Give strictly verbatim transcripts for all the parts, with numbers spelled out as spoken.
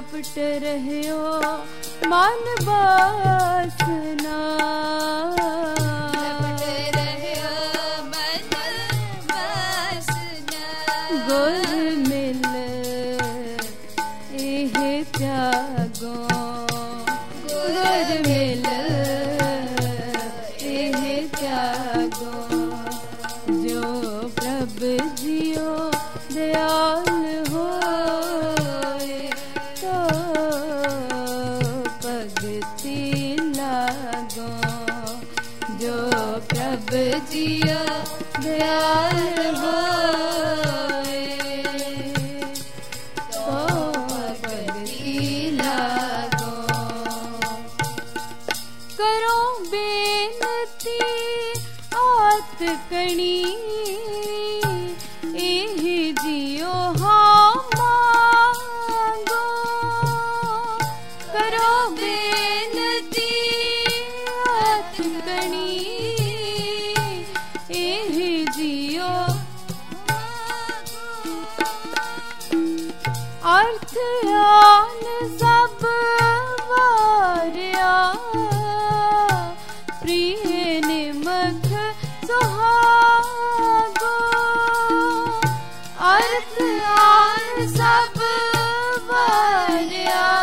लपट रहियो मन बासना, लपट रहियो मन बासना। गुर मिल एह त्यागो, गुर मिल एह त्यागो। जो प्रभ जियो दयाल होए, तो भगति लागो। जो प्रभ जियो दयाल होए, तो भगति लागो। करो बेनती आत कणी, एह जियो हाँ मांगो। करो बेनती आत कणी, एह जियो अर्थ आन सब वारिया, प्रिय निमख सुहागो। अर्थ आन सब वारिया,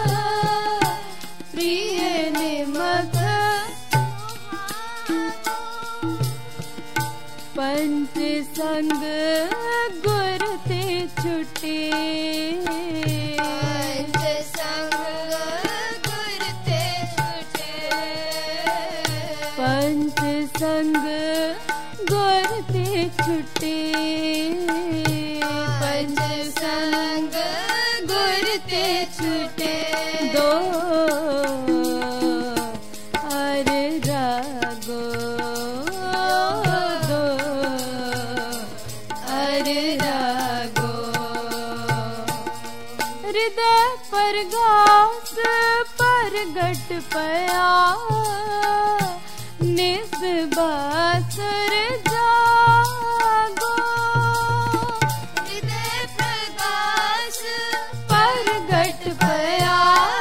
प्रिय निमख पंच संग गुर ते छुटे, पंच संग गुर ते छुटे। पंच संग गुर ते छुटे, पंच संग गुर ते छुटे। दो अर रागो, दो अर रागो। हृदय परगास परगट पया, निस बासुर जागो। हृदय प्रकाश परगट पया,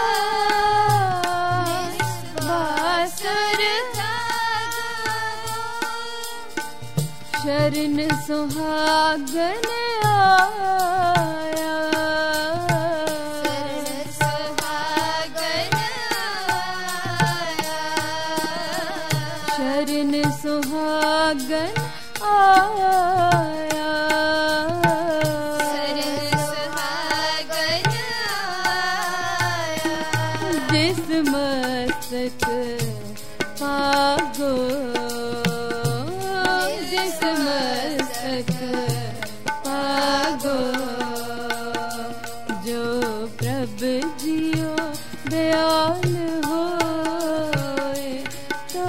निस बासुर जागो। शरण सुहागन आया, शरण सुहागन आया। शरण सुहागन आया, शरण सुहागन आया। जिस मस्तक पागो, जिस मस्तक पागो। जो प्रभ जियो दयाल होए, तो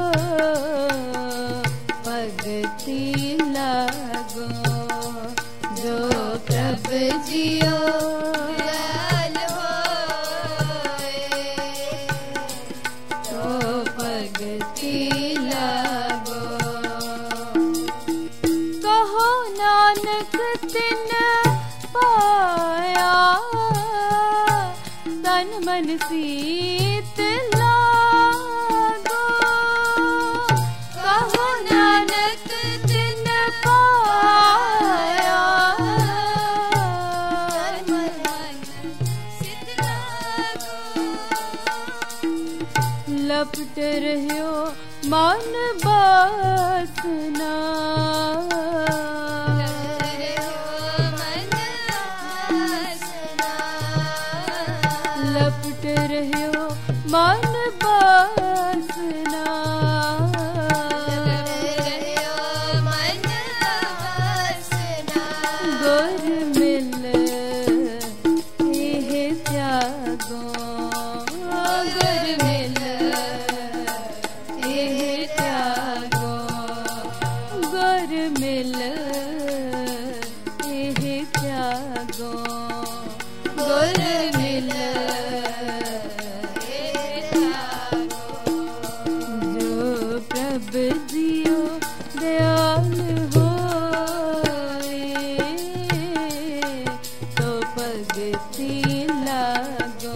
भगति लागो। जो प्रभ जियो दयाल होए, तो भगति लागो। कहो नानक तिन पाया, तन मन सीत लागो। कहो नानक तिन पाया, तन मन सीत लागो। लपट रहियो मन बासना, लपट रहियो मन बासना। गुर मिल एह त्यागो, गुर मिल एह त्यागो। गुर मिल एह त्यागो, गुर मिल जियो दयाल होए, तो भगति लागो।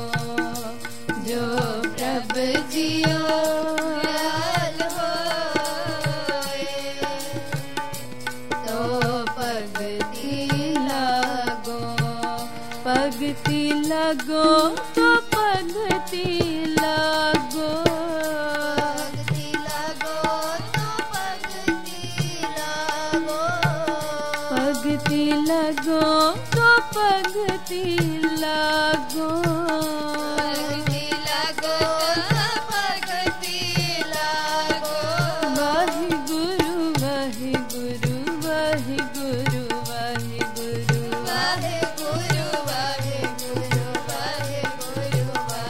पगती लगो तो पगती लगो, पगती लगो तो पगती लगो, पगती लगो तो पगती लगो, पगती लगो पगती लगो। वाहे गुरु वाहे गुरु वाहे गुरु वाहे गुरु, वाहे गुरु वाहे गुरु वाहे गुरु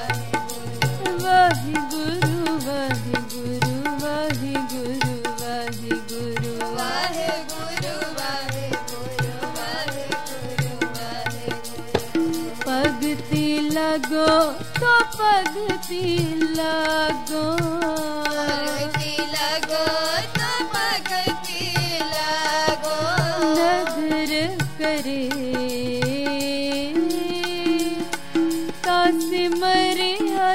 वाहे गुरु, वाहे गुरु वाहे गुरु वाहे गुरु वाहे गुरु, वाहे गुरु वाहे गुरु वाहे गुरु वाहे गुरु। पगती लगो तो पगती लगो, पगती लगो तो पगती लगो, नजर करे तासे मरे आ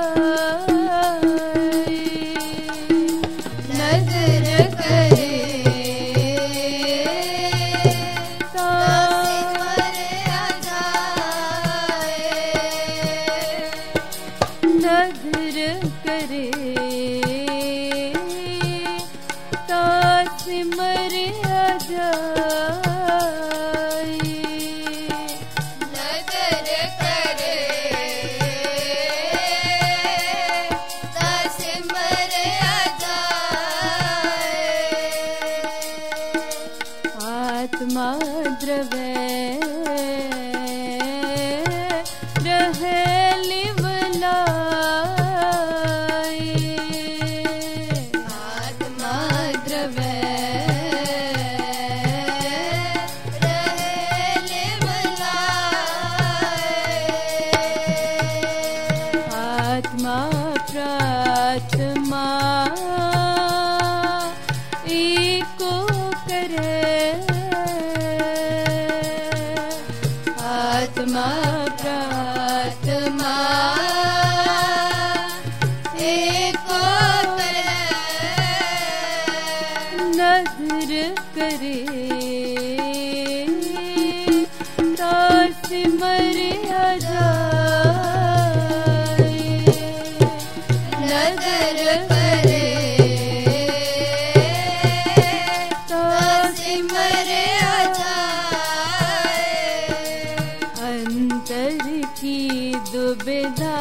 जाए, नजर करे तासे मरे आ जाए, नजर करे तासे मरे आ जाए, नजर करे तासे मरे आ जाए। आत्मा द्रव्य रहे लिवलाए, आत्मा द्रव्य रहे लिवलाए, आत्मा प्रात्मा एको करे, आत्मा प्रात्मा एको करे, नजर करे तासे मरे आ जाए, नजर करे तासे तासे मरे आ जाए। अंतर की दुविधा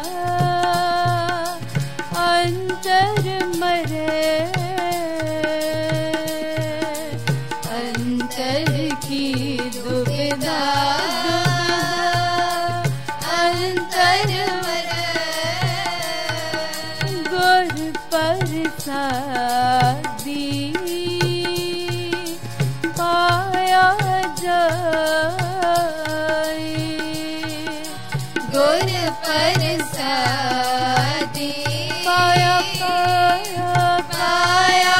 अंतर मरे, अंतर की दुविधा दुविधा अंतर मरे, गुर प्रसादी पाया जाए, गुर प्रसादी पाया पाया पाया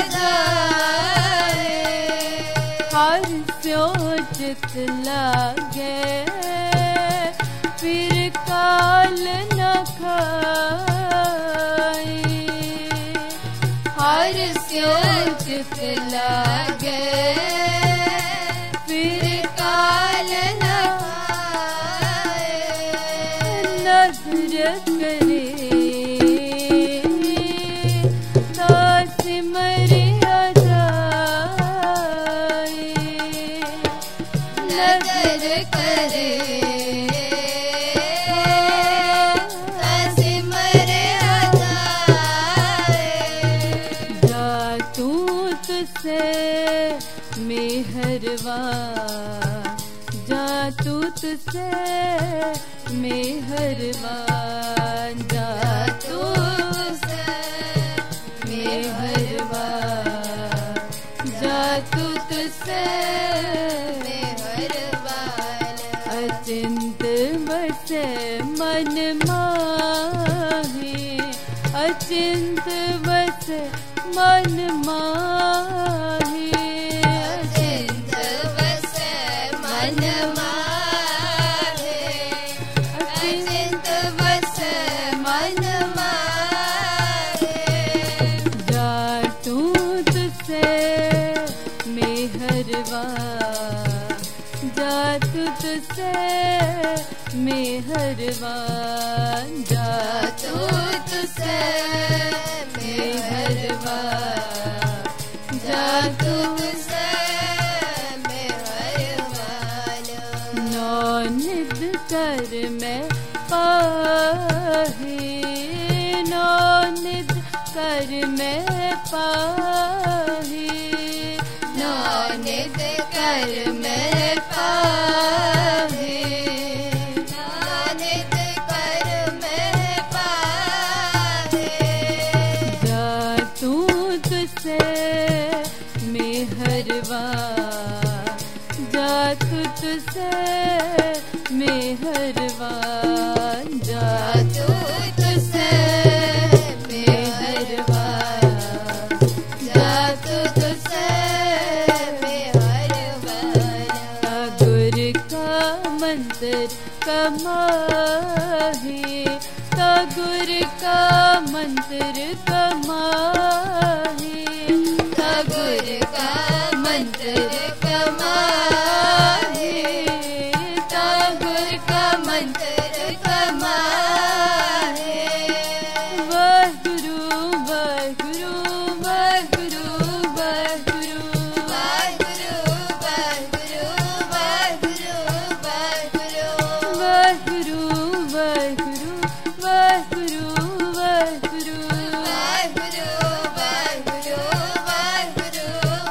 जाए। हर स्यो चित लागे फिर काल न खाए, हर स्यो चित लागे फिर काल न खाए। नजर करे तासे मरे आ जाए, नजर करे तासे मरे आ जाए। जा तू तुझसे मेहरबान, जा तू तुझसे मेहरबान, जा तू तुझसे मेहरबान, जा तू तुझसे मेहरबान। अचिंत बसे मन माहे, अचिंत बसे मन माहे, अचिंत बसे मन माहे, अचिंत बसे मन माहे। जा तू तुझसे मेहरबान, जा तू तुझसे मेहरबान जा तू तुझसे मेहरबान जा तू तुझसे मेहरबान नौनिध कर मैं पाहे नौनिध कर मैं पाहे नौनिध कर मैं पाहे नौनिध कर मैं पाहे जा तू तुझसे मेहरबान जा तू तुझसे मेहरबान जा तू तुझसे मेहरबान जा तू तुझसे मेहरबान गुर का मंत्र कमाहे ता गुर का मंत्र कमाहे ता गुर का मंत्र कमाहे ता गुर का मंत्र कमाहे वाहिगुरु वाहिगुरु वाहिगुरु वाहिगुरु वाहिगुरु वाहिगुरु वाहिगुरु वाहिगुरु वाहिगुरु वाहिगुरु वाहिगुरु वाहिगुरु वाहिगुरु वाहिगुरु वाहिगुरु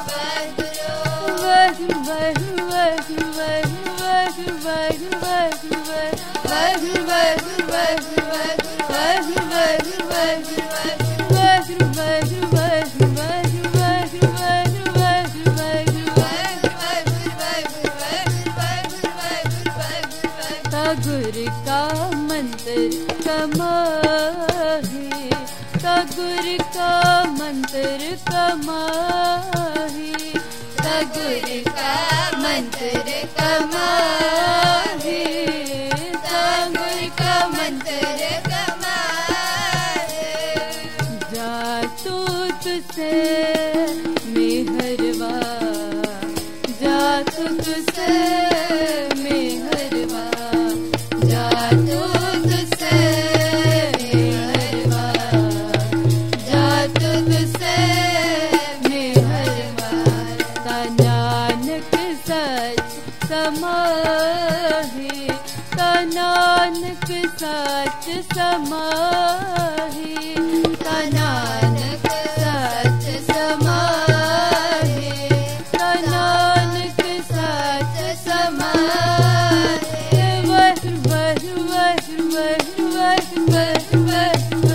गुर का मंत्र कमाहे ता गुर का मंत्र कमाहे ता गुर का मंत्र कमाहे ता गुर का मंत्र कमाहे जा तू तुझसे मेहरबान जा तू तुझसे मेहरबान जा तू तुझसे मेहरबान जा तू तुझसे मेहरबान ता नानक सच समाहे ता नानक सच समाहे ता नानक सच समाहे ता नानक सच समाहे वह वह वह वह वह वह वह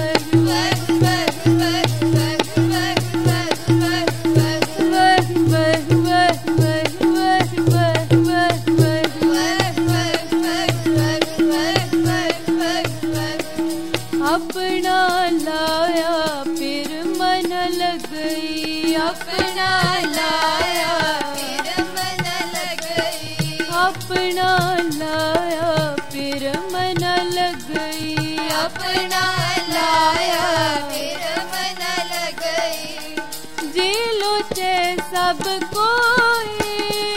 अपना लाया फिर मन लग गई अपना लाया फिर मन लग गई अपना लाया फिर मन लग गई अपना लाया फिर मन लग गई जी लो चे सब कोई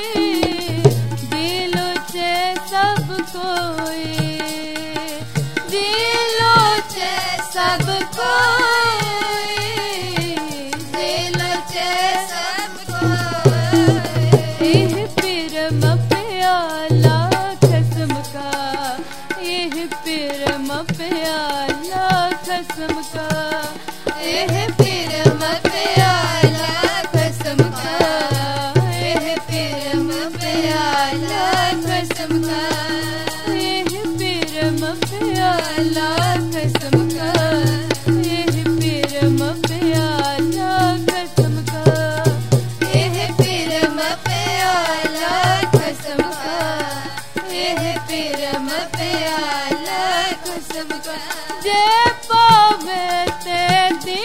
जी लो चे सब कोई जी लो चे सब कोई दिल से सब कोई एह पिरम प्याला खसम का एह पिरम प्याला खसम का एह पिरम प्याला कसम का एह पिरम प्याला कसम का एह पिरम प्याला खसम का एह पिरम प्याला खसम का एह पिरम प्याला कसम का एह पिरम प्याला कसम का जय पावे ते दी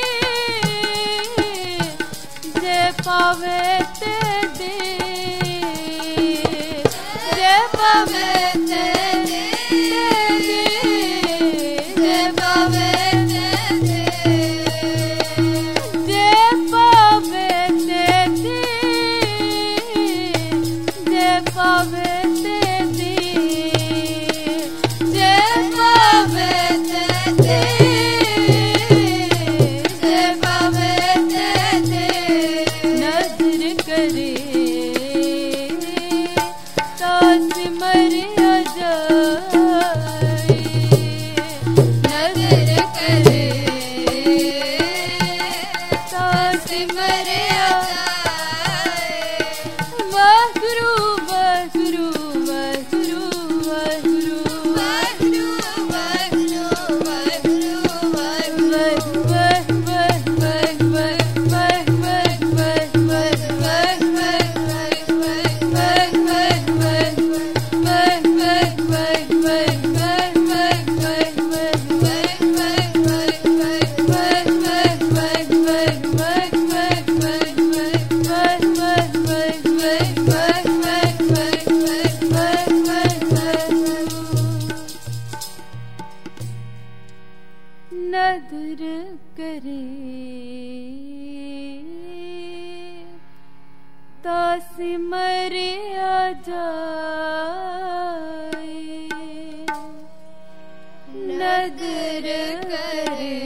जय पावे ते दी जय पावे ते दी जय पावे ते दे जय पावे ते दी जय पावे ते दी नदर करे तासी मरे आ जाए नदर करे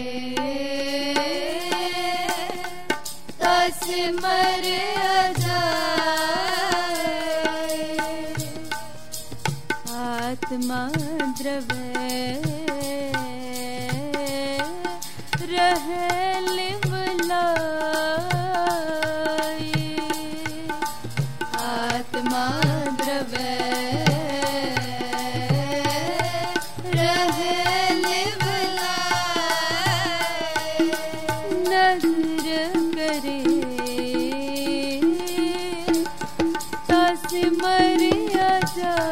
तासी मरे आ जाए आत्मा द्रव्य रहल बुलाए आत्मा द्रव्य रहल बुलाए नजर करे तास मर आ जाए